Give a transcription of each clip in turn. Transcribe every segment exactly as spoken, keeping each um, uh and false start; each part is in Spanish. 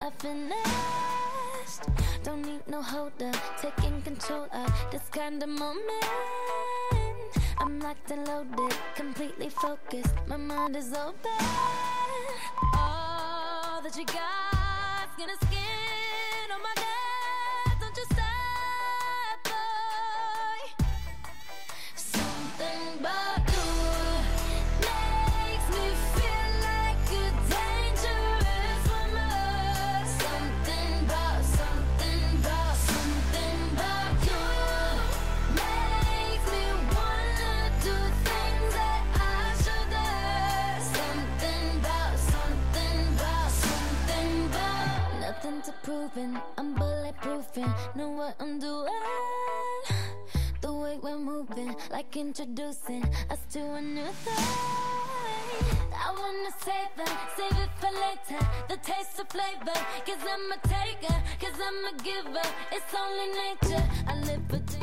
I finessed. Don't need no holder, taking control of this kind of moment. I'm locked and loaded, completely focused. My mind is open. All that you got's gonna skin on my neck. Don't you stop, boy. Something about you makes me feel like a dangerous woman. Something about, something about, something about you makes me wanna do things that I shouldn't. Something about, something about, something about. Nothing to proving, I'm bulletproofing. Know what I'm doing. The way we're moving, like introducing us to a new thing. I wanna save it, save it for later. The taste of flavor, cause I'm a taker, cause I'm a giver. It's only nature, I live for danger.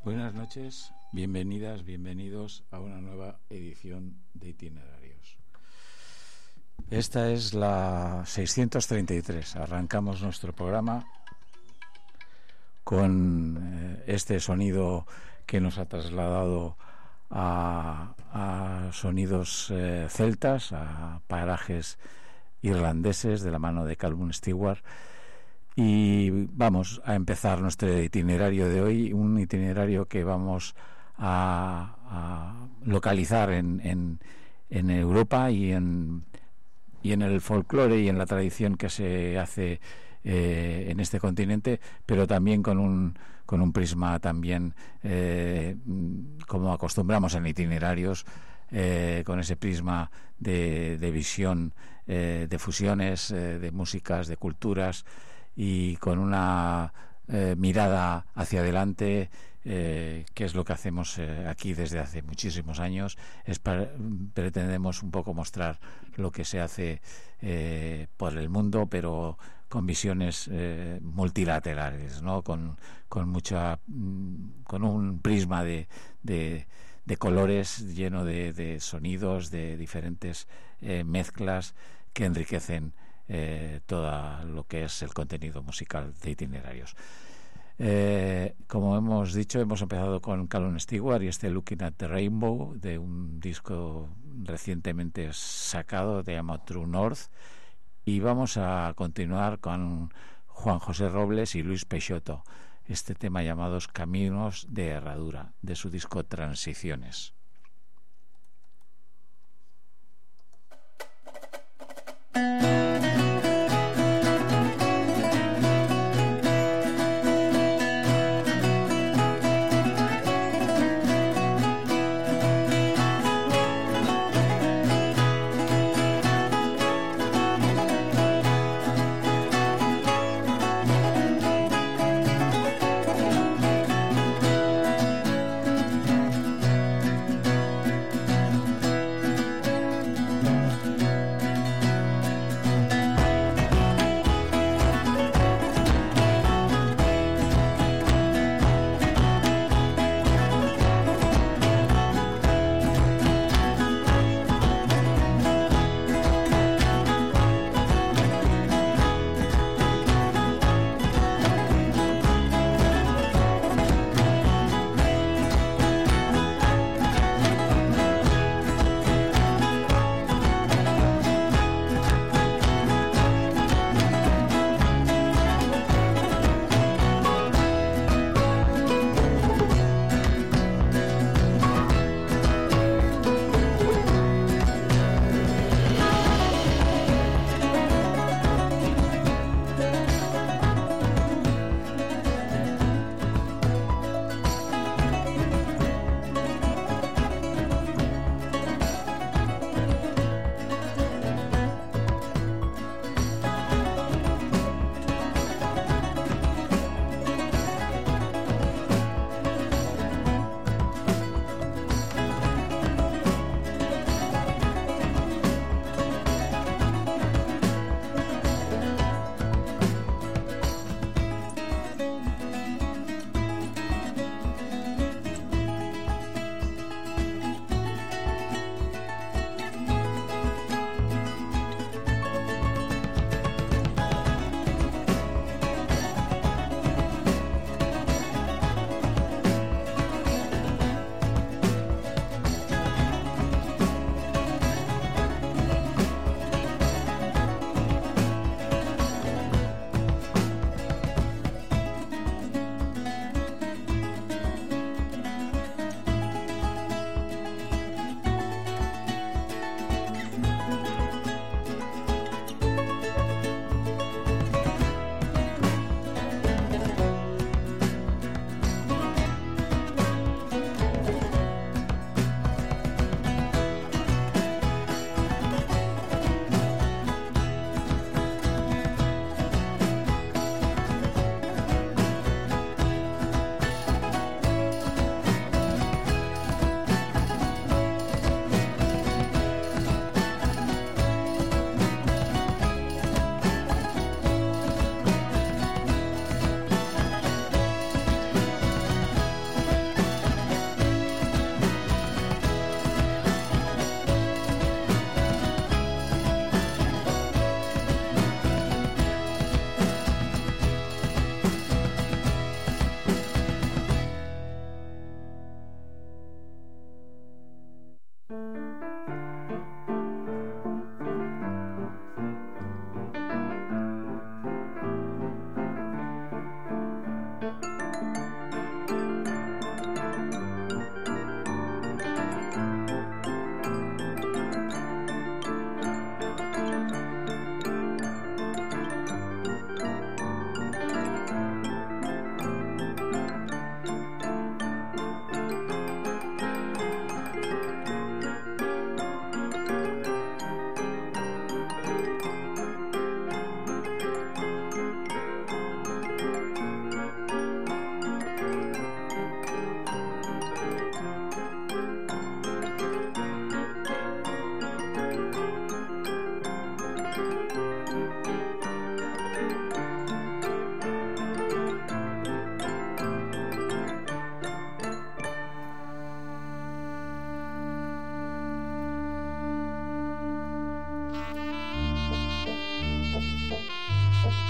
Buenas noches, bienvenidas, bienvenidos a una nueva edición de Itinerarios. Esta es la seiscientos treinta y tres. Arrancamos nuestro programa con eh, este sonido que nos ha trasladado a, a sonidos eh, celtas, a parajes irlandeses de la mano de Calvin Stewart. Y vamos a empezar nuestro itinerario de hoy, un itinerario que vamos a, a localizar en, en, en Europa y en, y en el folclore y en la tradición que se hace eh, en este continente, pero también con un, con un prisma también, eh, como acostumbramos en itinerarios, eh, con ese prisma de, de visión, eh, de fusiones, eh, de músicas, de culturas, y con una eh, mirada hacia adelante, eh, que es lo que hacemos eh, aquí desde hace muchísimos años. Es para, pretendemos un poco mostrar lo que se hace eh, por el mundo, pero con visiones eh, multilaterales, ¿no? Con, con mucha, con un prisma de, de, de colores lleno de, de sonidos, de diferentes eh, mezclas que enriquecen Eh, todo lo que es el contenido musical de Itinerarios. Eh, como hemos dicho, hemos empezado con Calvin Stewart y este Looking at the Rainbow, de un disco recientemente sacado, de llama True North, y vamos a continuar con Juan José Robles y Luis Peixoto, este tema llamado Caminos de Herradura, de su disco Transiciones.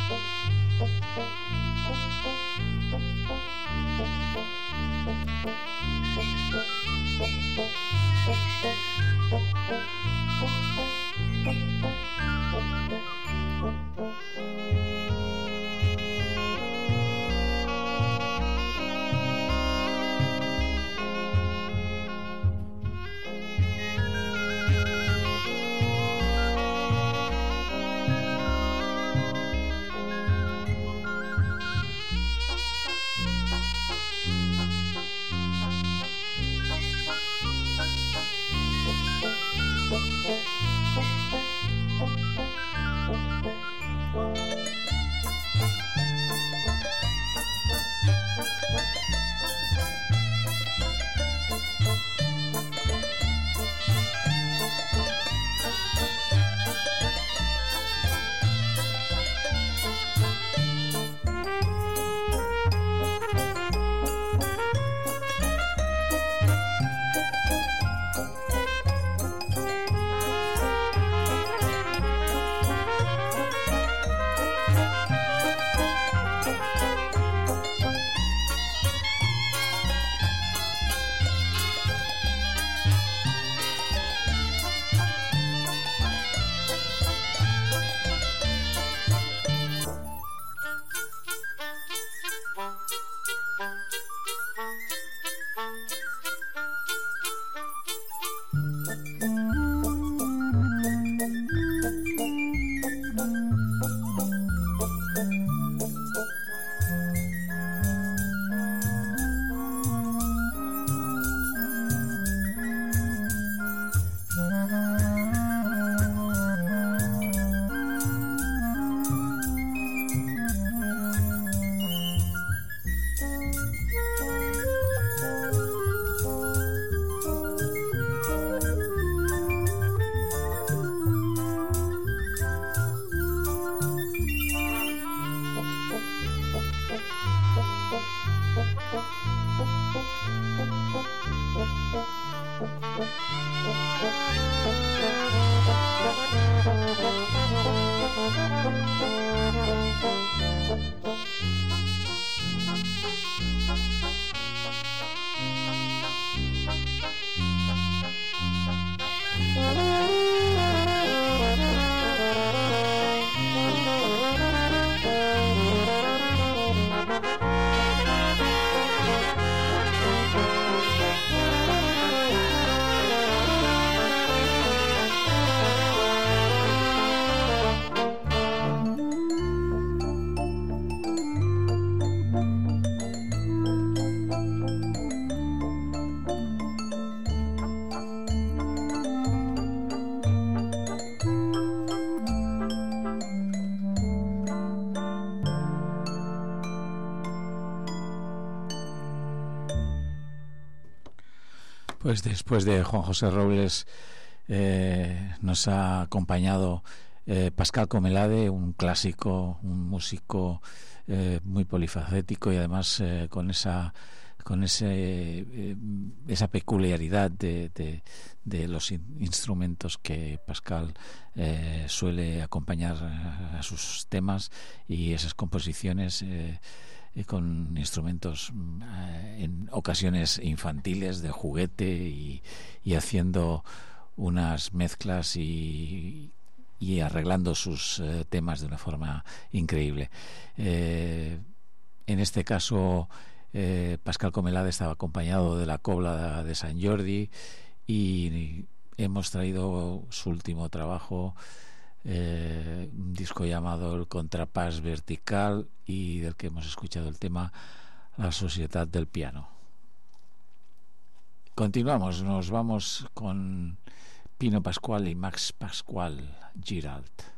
Pues después de Juan José Robles eh, nos ha acompañado eh, Pascal Comelade, un clásico, un músico eh, muy polifacético y además eh, con esa con ese eh, esa peculiaridad de, de, de los in- instrumentos que Pascal eh, suele acompañar a, a sus temas y esas composiciones eh, con instrumentos eh, en ocasiones infantiles de juguete y, y haciendo unas mezclas y, y arreglando sus eh, temas de una forma increíble. Eh, en este caso eh, Pascal Comelade estaba acompañado de la Cobla de Sant Jordi y hemos traído su último trabajo, Eh, un disco llamado El Contrapàs Vertical y del que hemos escuchado el tema La Societat del Piano. Continuamos, nos vamos con Pino Pasquale y Max Pasquale Giralt.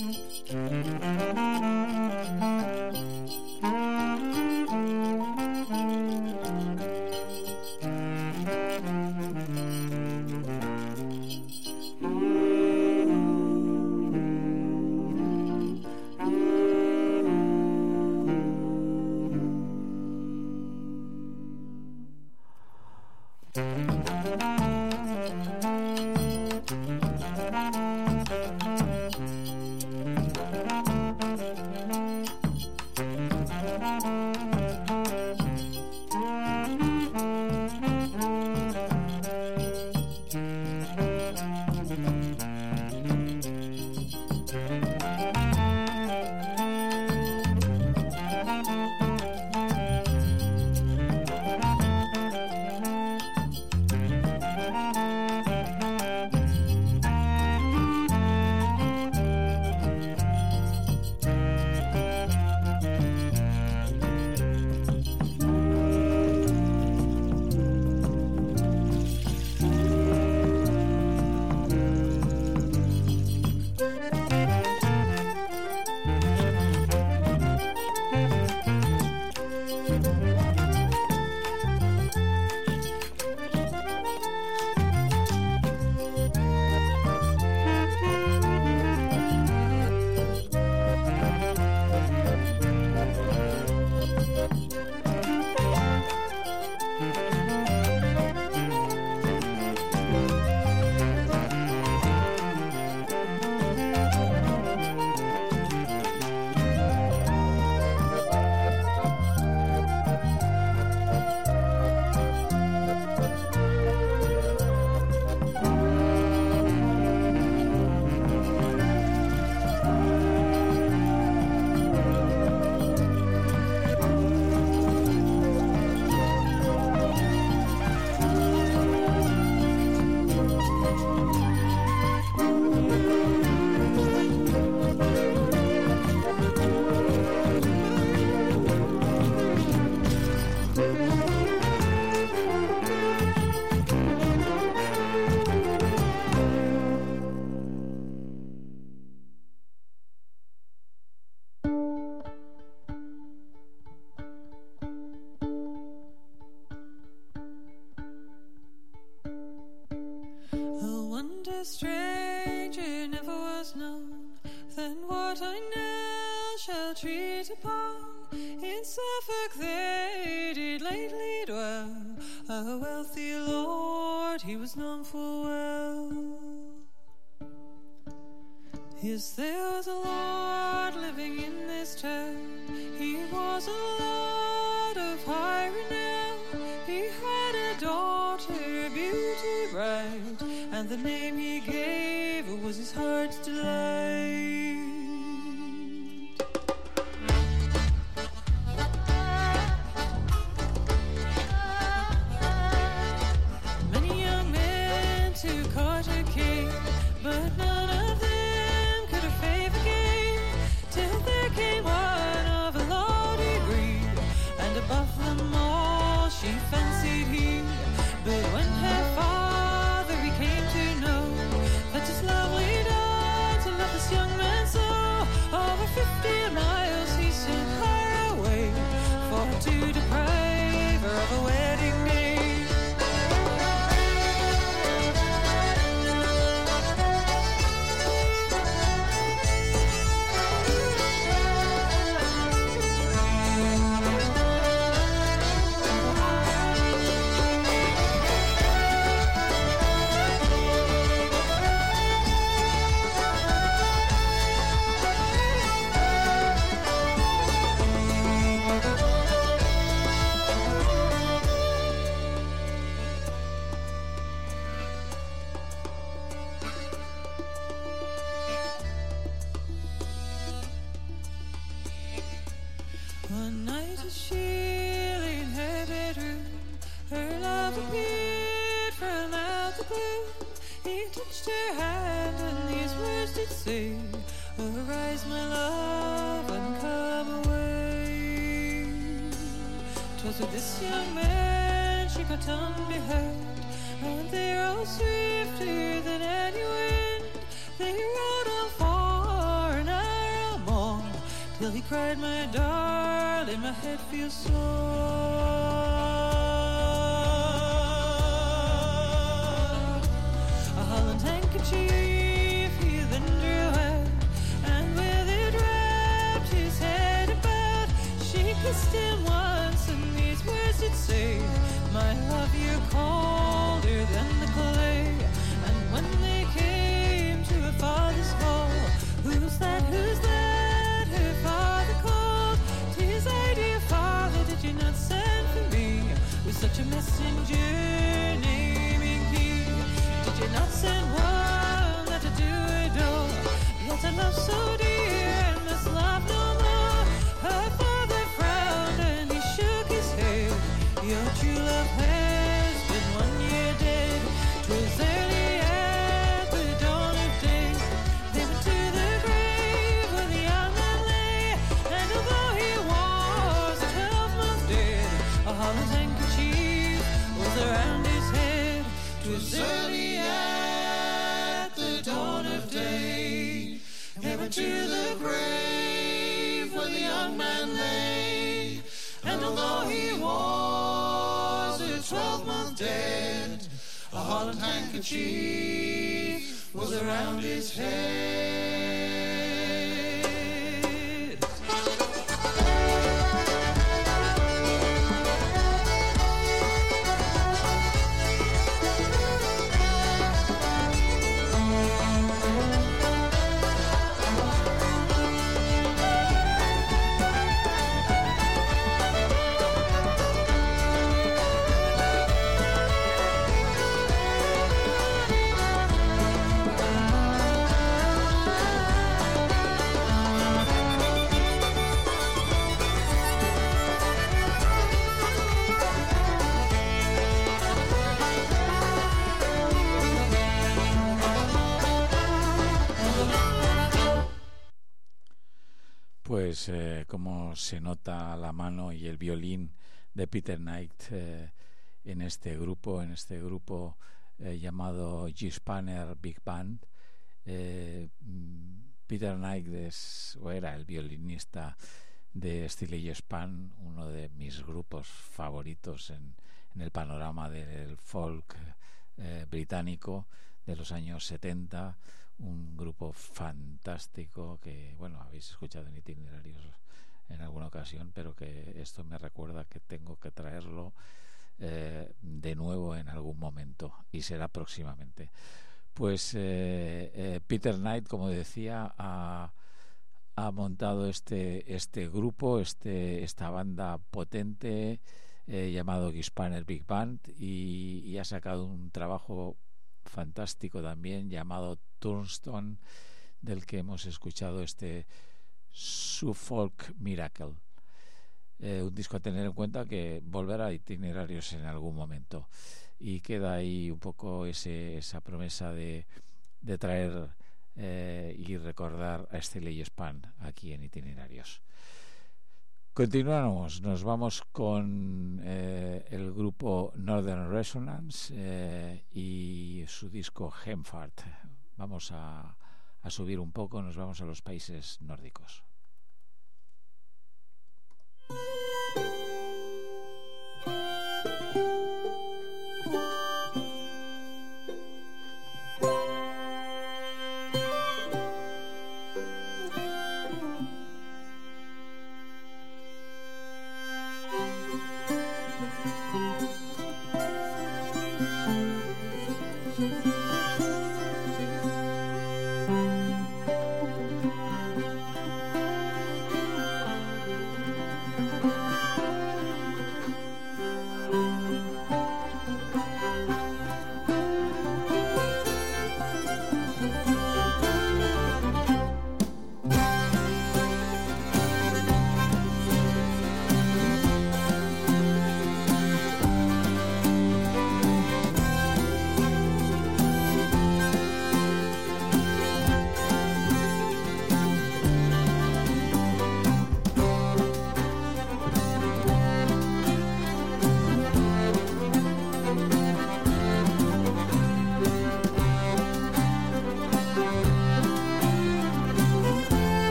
stranger never was known than what I now shall treat upon. In Suffolk they did lately dwell, a wealthy lord, he was known full well. Yes, there was a lord living in this town. He was a lord of high renown. He had a daughter, beauty bright, and the name he gave was his heart's delight. Many young men to court a king, but none of them could a favor gain, till there came one of a lordly breed, and above them all she fancied he. But when her father he came to know that his lovely daughter loved this young man so, over fifty miles he sent her away, for to deprive her of a wedding day. One night as she lay in her bedroom, her love appeared from out the gloom. He touched her hand and these words did say, arise my love and come away. 'Twas with this young man she got on behind, and they rode swifter than any wind. They rode on far and till he cried, my darling, my head feels sore. A Holland handkerchief he then drew out, and with it wrapped his head about. She kissed him once, and these words did say, my love, you're colder than the clay. And when they came to her father's hall, who's that, who's that, her father called. 'Tis I, dear father, did you not send for me with such a messenger naming he? Did you not send one that to do adore, that I love so dear and must love no more? Her father frowned and he shook his head. Your true love has been one year dead. 'Twas early at the dawn of day. They went to the grave where the young man lay, and although he was twelve months dead, a Holland handkerchief was around his head. 'Twas early at the dawn of day. They went to the grave where the young man lay, and although he was a twelve-month dead, a Holland handkerchief was around his head. Pues eh, como se nota la mano y el violín de Peter Knight eh, en este grupo, en este grupo eh, llamado G-Spanner Big Band. Eh, Peter Knight es, o era el violinista de Steely Span, uno de mis grupos favoritos en, en el panorama del folk eh, británico de los años setenta. Un grupo fantástico que, bueno, habéis escuchado en Itinerarios en alguna ocasión, pero que esto me recuerda que tengo que traerlo eh, de nuevo en algún momento, y será próximamente. Pues eh, eh, Peter Knight, como decía, ha, ha montado este este grupo, este esta banda potente eh, llamado G-Spanner Big Band, y, y ha sacado un trabajo fantástico también llamado Turnstone, del que hemos escuchado este Suffolk Miracle, eh, un disco a tener en cuenta que volverá a Itinerarios en algún momento, y queda ahí un poco ese, esa promesa de, de traer eh, y recordar a Steely Span aquí en Itinerarios. Continuamos, nos vamos con eh, el grupo Northern Resonance eh, y su disco Hemfart. Vamos a, a subir un poco, nos vamos a los países nórdicos. Thank you.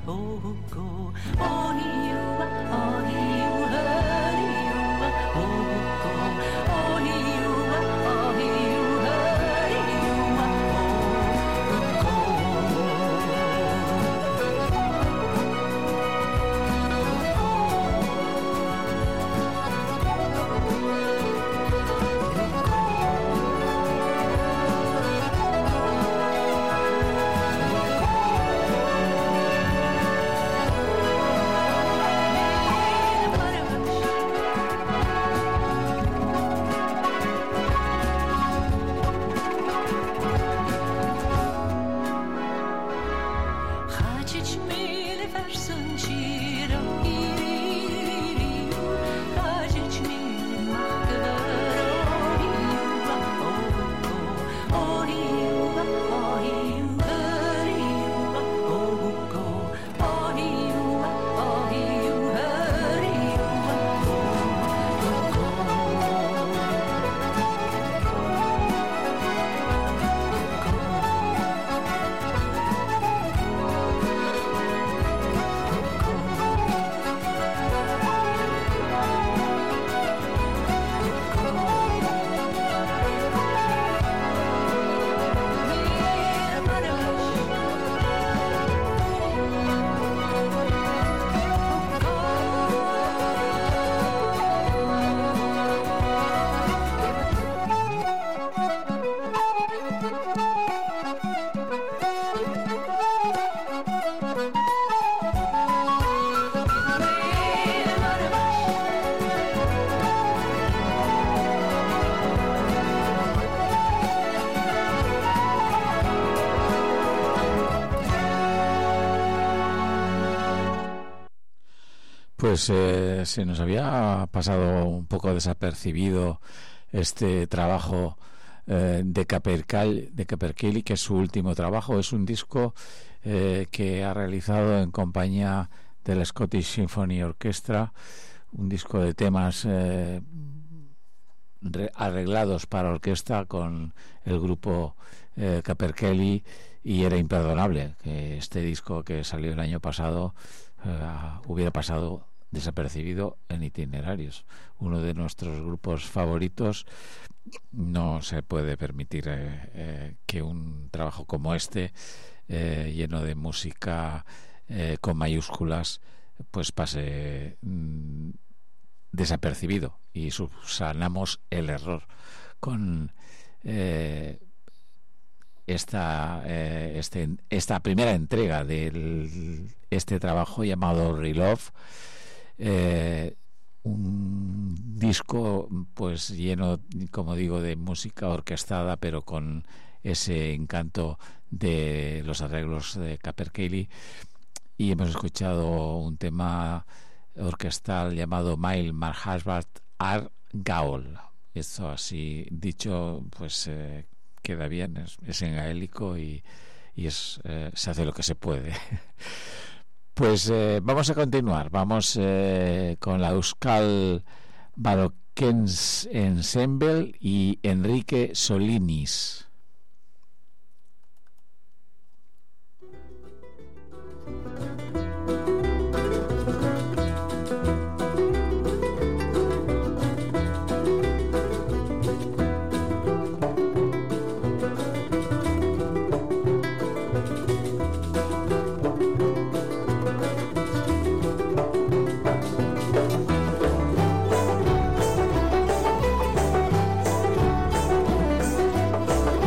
oh go, oh you, oh you, hurry you, oh go, oh you, oh you, hurry you, oh go. Хочешь милый версон чиро ири, хочешь милый махгаро иуа, oh иуа, oh иуа, иуа, oh go, oh иуа, oh иуа, иуа, Pues eh, se nos había pasado un poco desapercibido este trabajo eh, de Capercaillie, de Capercaillie, que es su último trabajo. Es un disco eh, que ha realizado en compañía de la Scottish Symphony Orchestra, un disco de temas eh, re- arreglados para orquesta con el grupo eh, Capercaillie, y era imperdonable que este disco, que salió el año pasado, eh, hubiera pasado desapercibido en Itinerarios. Uno de nuestros grupos favoritos. No se puede permitir eh, eh, que un trabajo como este, eh, lleno de música eh, con mayúsculas, pues pase mm, desapercibido, y subsanamos el error con eh, esta eh, este, esta primera entrega de este trabajo llamado Relove, eh, un disco pues lleno, como digo, de música orquestada, pero con ese encanto de los arreglos de Capercaillie. Y hemos escuchado un tema orquestal llamado Mail Marhasbart Ar Gaol. Esto, así dicho, pues eh, queda bien, es, es en gaélico, y, y es, eh, se hace lo que se puede. Pues eh, vamos a continuar, vamos eh, con la Euskal Baroquens Ensemble y Enrique Solinis. Thank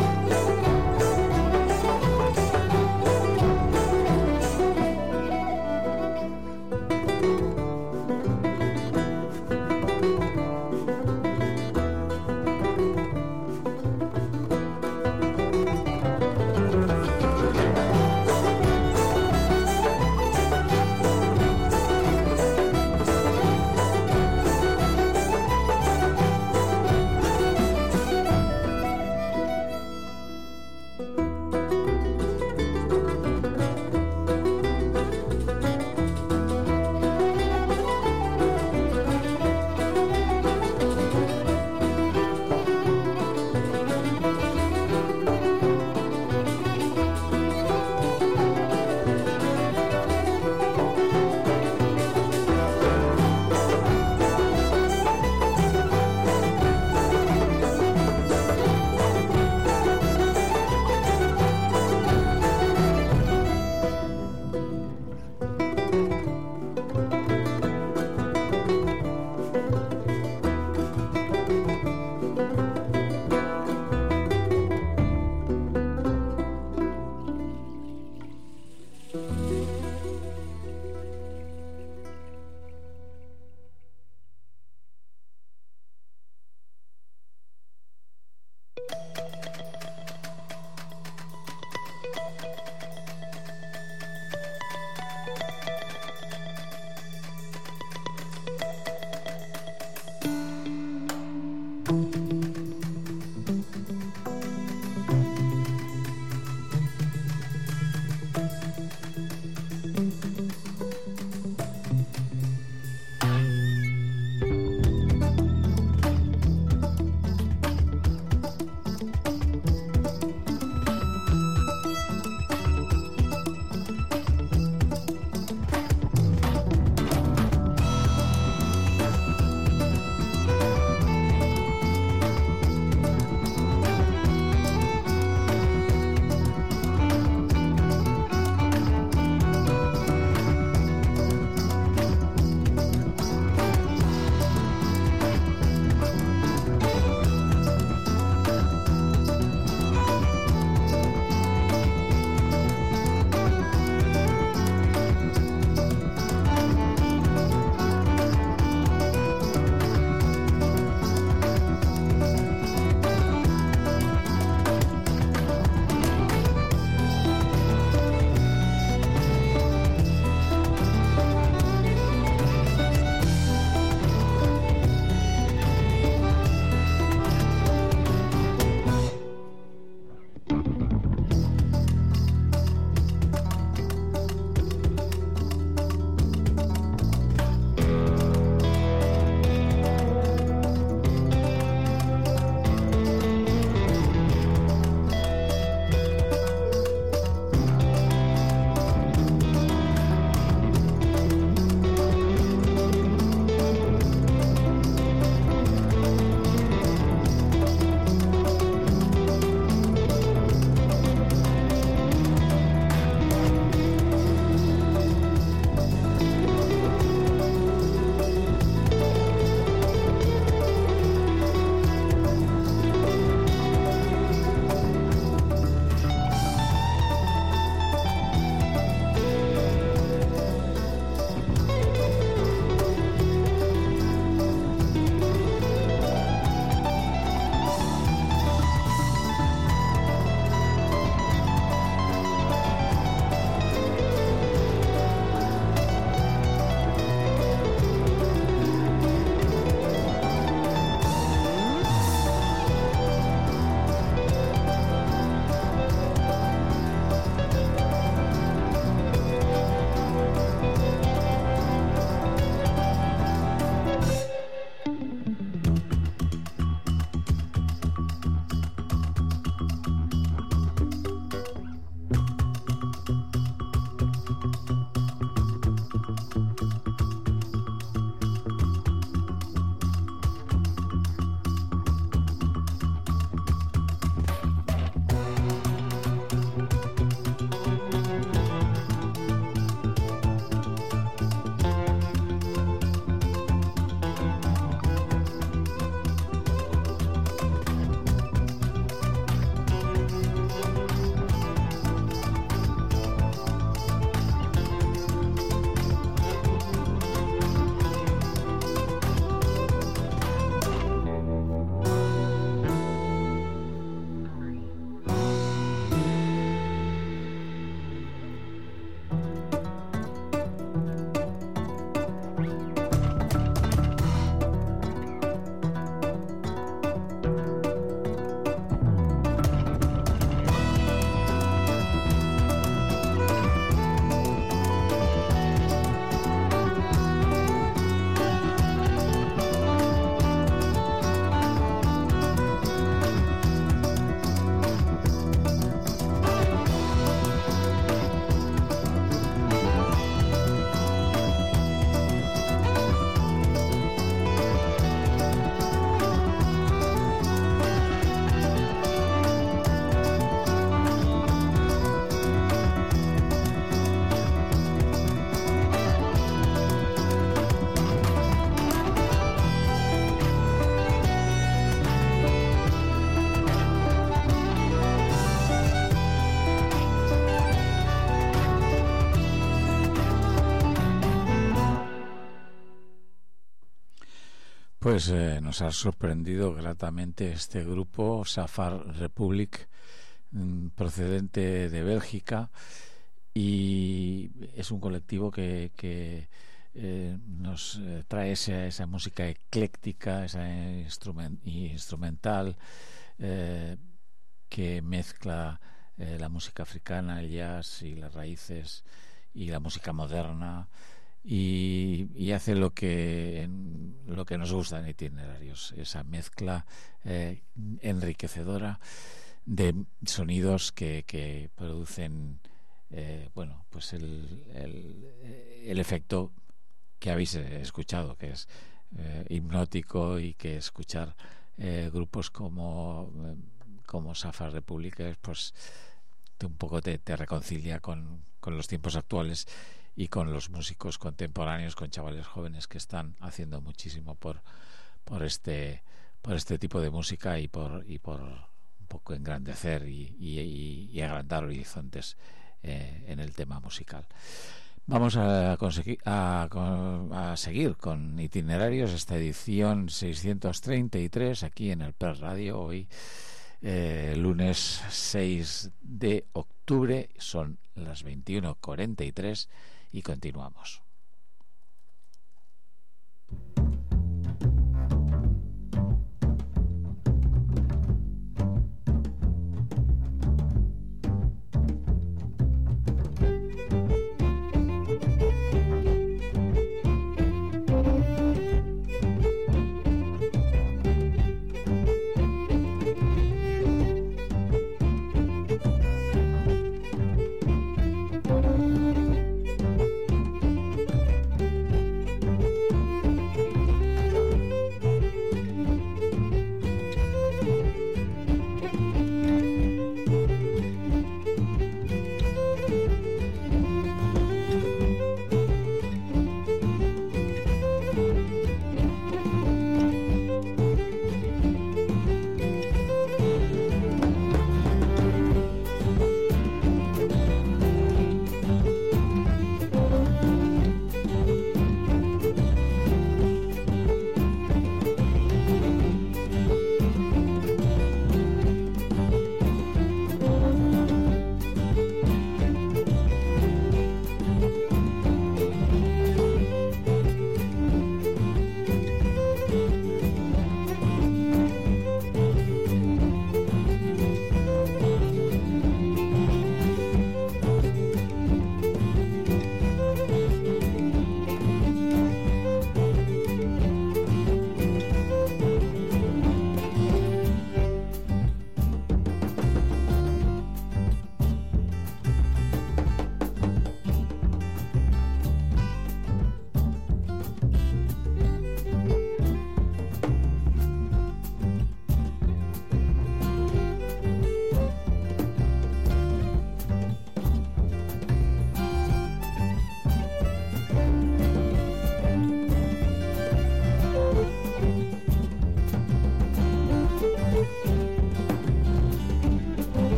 Pues eh, nos ha sorprendido gratamente este grupo Safar Republic, mm, procedente de Bélgica, y es un colectivo que, que eh, nos eh, trae esa, esa música ecléctica, esa instrument, instrumental, eh, que mezcla eh, la música africana, el jazz y las raíces y la música moderna, y, y hace lo que lo que nos gusta en Itinerarios, esa mezcla eh, enriquecedora de sonidos que, que producen eh, bueno, pues el, el, el efecto que habéis escuchado, que es eh, hipnótico, y que escuchar eh, grupos como como Safar Republic pues te, un poco te, te reconcilia con, con los tiempos actuales y con los músicos contemporáneos, con chavales jóvenes que están haciendo muchísimo por por este por este tipo de música, y por y por un poco engrandecer y, y, y agrandar horizontes eh, en el tema musical. Vamos a, conseguir, a, a seguir con Itinerarios, esta edición seiscientos treinta y tres aquí en el P E R Radio. Hoy eh, lunes seis de octubre, son las veintiuno cuarenta y tres y continuamos.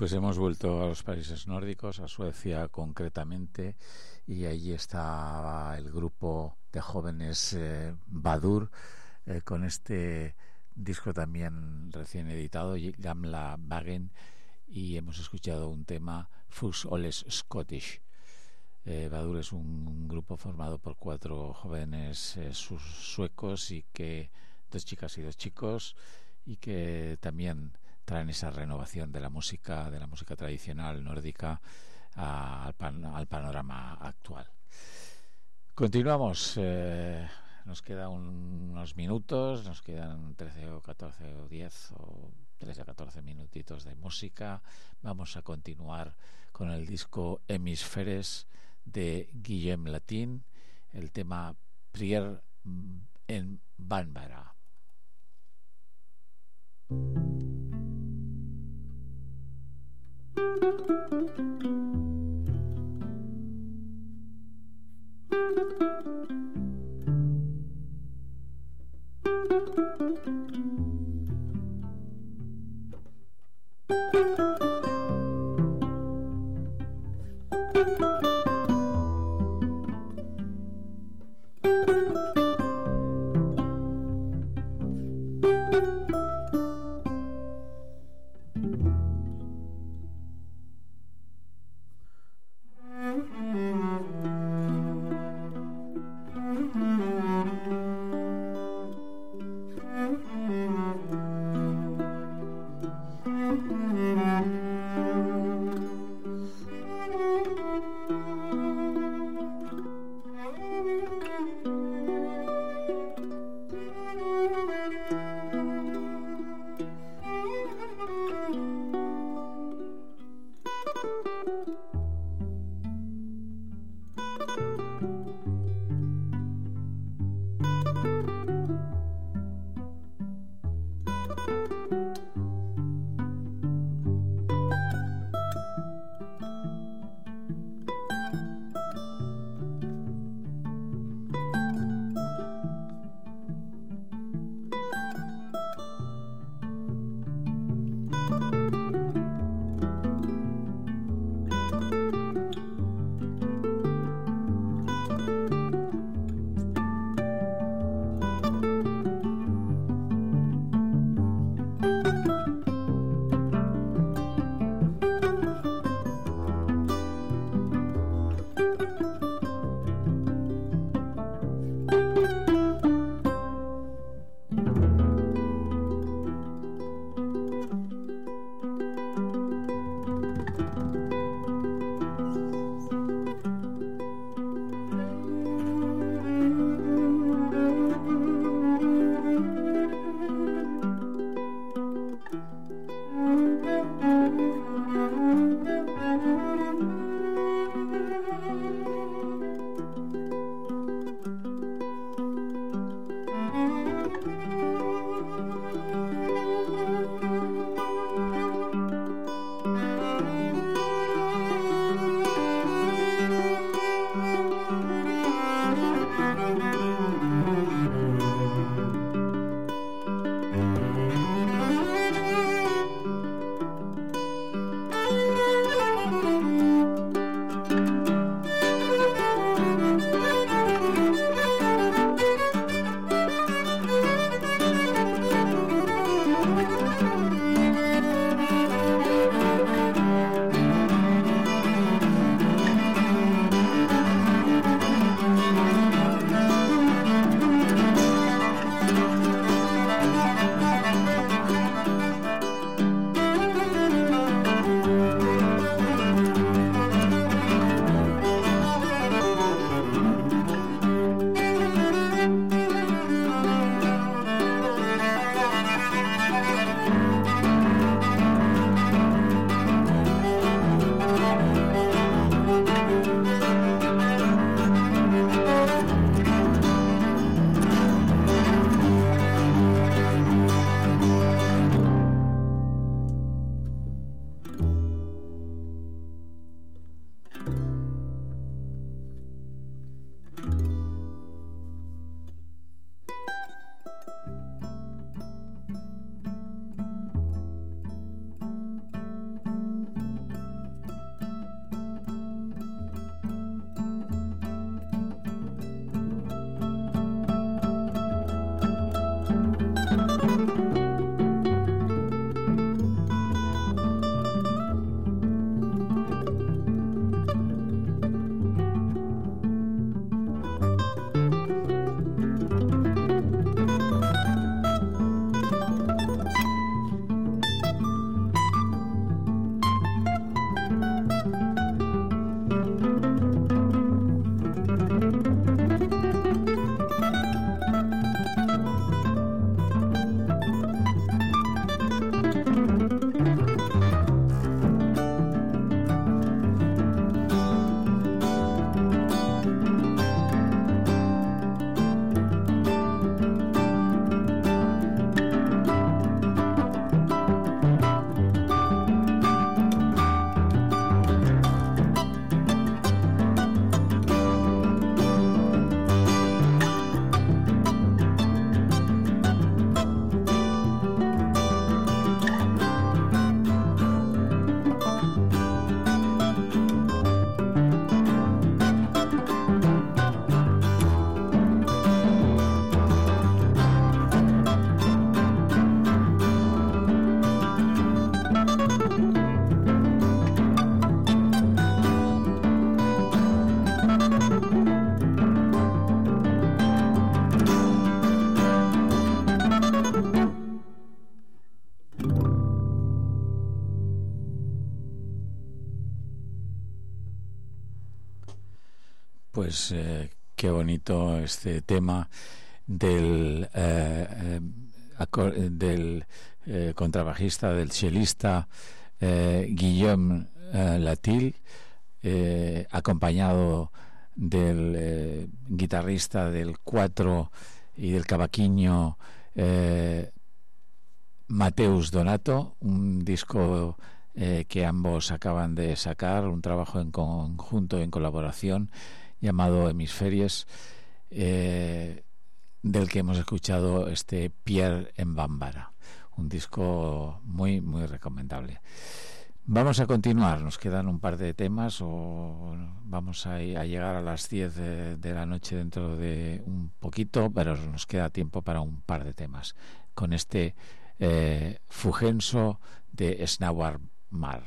Pues hemos vuelto a los países nórdicos, a Suecia concretamente, y allí estaba el grupo de jóvenes eh, Badur, eh, con este disco también recién editado, Gamla Bagen, y hemos escuchado un tema, Fus Oles Scottish. Eh, Badur es un, un grupo formado por cuatro jóvenes eh, su, suecos, y que dos chicas y dos chicos, y que también traen esa renovación de la música, de la música tradicional nórdica a, al, pan, al panorama actual. Continuamos. Eh, nos quedan un, unos minutos, nos quedan trece o catorce o diez o trece o catorce minutitos de música. Vamos a continuar con el disco Hemisferes de Guillem Latin, el tema Prier en Banbara. Pues eh, qué bonito este tema del eh, eh, acor- del eh, contrabajista, del chelista eh, Guillaume eh, Latil, eh, acompañado del eh, guitarrista del cuatro y del cavaquinho eh, Mateus Donato, un disco eh, que ambos acaban de sacar, un trabajo en conjunto, en colaboración, llamado Hemisferes, eh, del que hemos escuchado este Pierre en Bambara, un disco muy, muy recomendable. Vamos a continuar, nos quedan un par de temas, o vamos a, a llegar a las diez de, de la noche dentro de un poquito, pero nos queda tiempo para un par de temas, con este eh, Fugenso de Snauar Mar.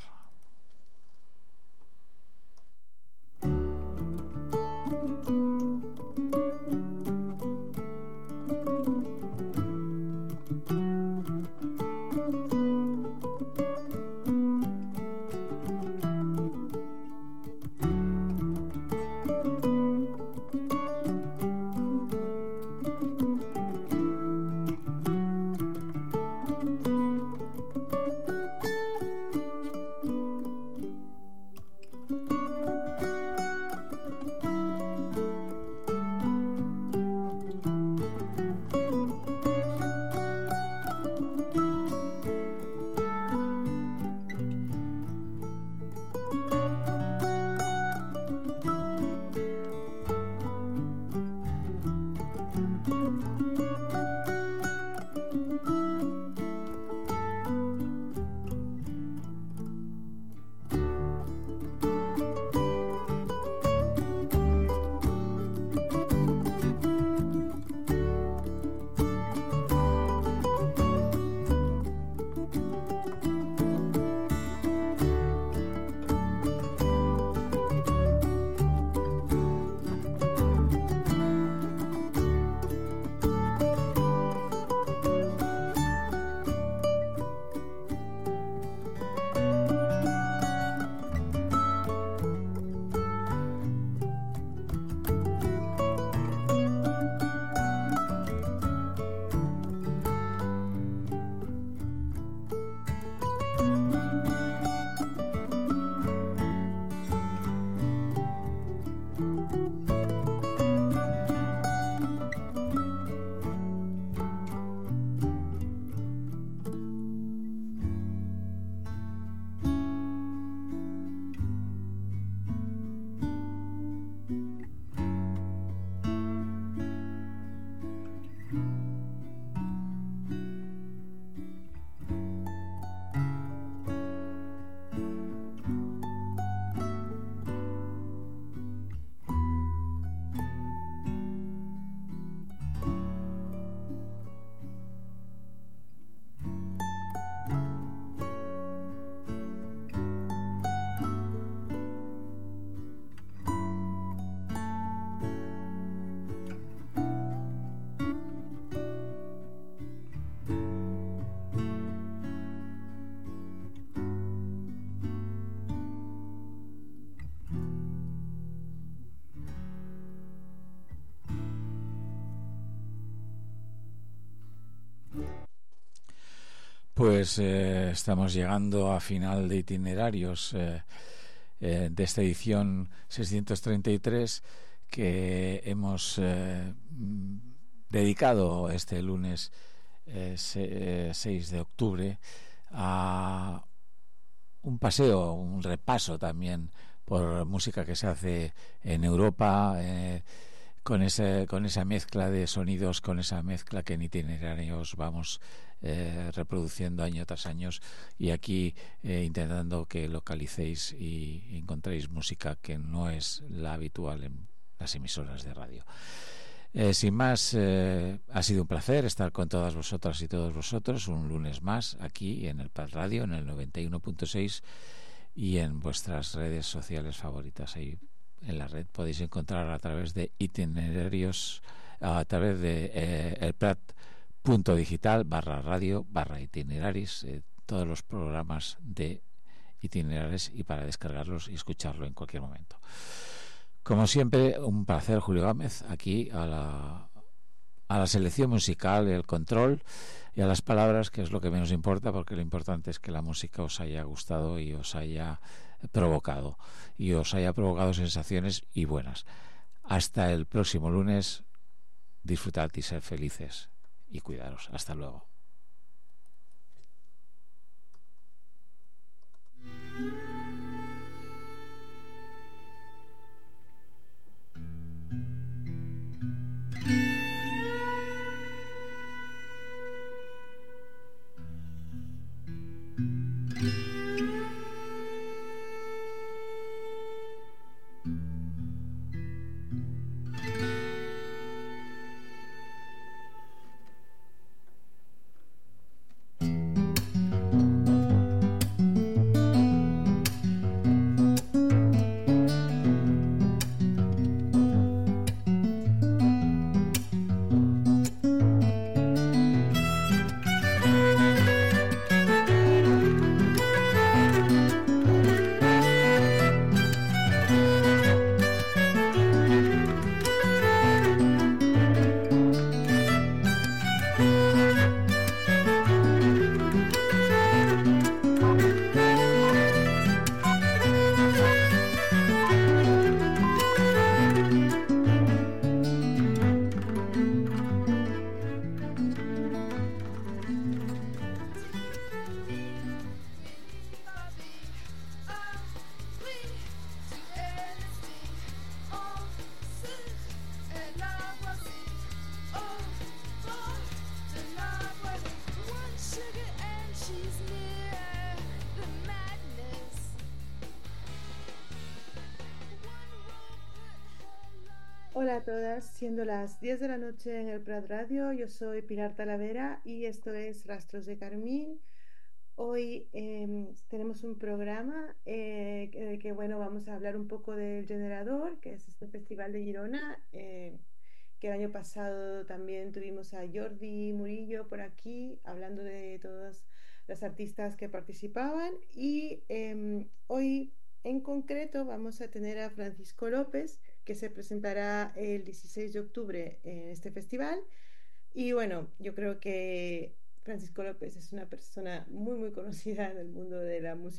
Pues eh, estamos llegando a final de itinerarios eh, eh, de esta edición seiscientos treinta y tres que hemos eh, dedicado este lunes eh, se, eh, seis de octubre a un paseo, un repaso también por música que se hace en Europa, eh, con ese, con esa mezcla de sonidos, con esa mezcla que en itinerarios vamos eh, reproduciendo año tras año, y aquí eh, intentando que localicéis y encontréis música que no es la habitual en las emisoras de radio. Eh, sin más, eh, ha sido un placer estar con todas vosotras y todos vosotros un lunes más aquí en el Prat Radio, en el noventa y uno punto seis, y en vuestras redes sociales favoritas. Ahí en la red podéis encontrar a través de itinerarios, a través de eh, el Prat punto digital barra radio barra itineraris, eh, todos los programas de itinerarios, y para descargarlos y escucharlo en cualquier momento. Como siempre, un placer, Julio Gámez, aquí a la, a la selección musical, el control y a las palabras, que es lo que menos importa, porque lo importante es que la música os haya gustado y os haya provocado, y os haya provocado sensaciones y buenas. Hasta el próximo lunes, disfrutad y ser felices y cuidaros. Hasta luego. Hola a todas, siendo las diez de la noche en el Prat Radio, yo soy Pilar Talavera y esto es Rastros de Carmín. Hoy eh, tenemos un programa eh, que, que, bueno, vamos a hablar un poco del Generador, que es este festival de Girona, eh, que el año pasado también tuvimos a Jordi Murillo por aquí, hablando de todas las artistas que participaban. Y eh, hoy en concreto vamos a tener a Francisco López, que se presentará el dieciséis de octubre en este festival. Y bueno, yo creo que Francisco López es una persona muy, muy conocida en el mundo de la música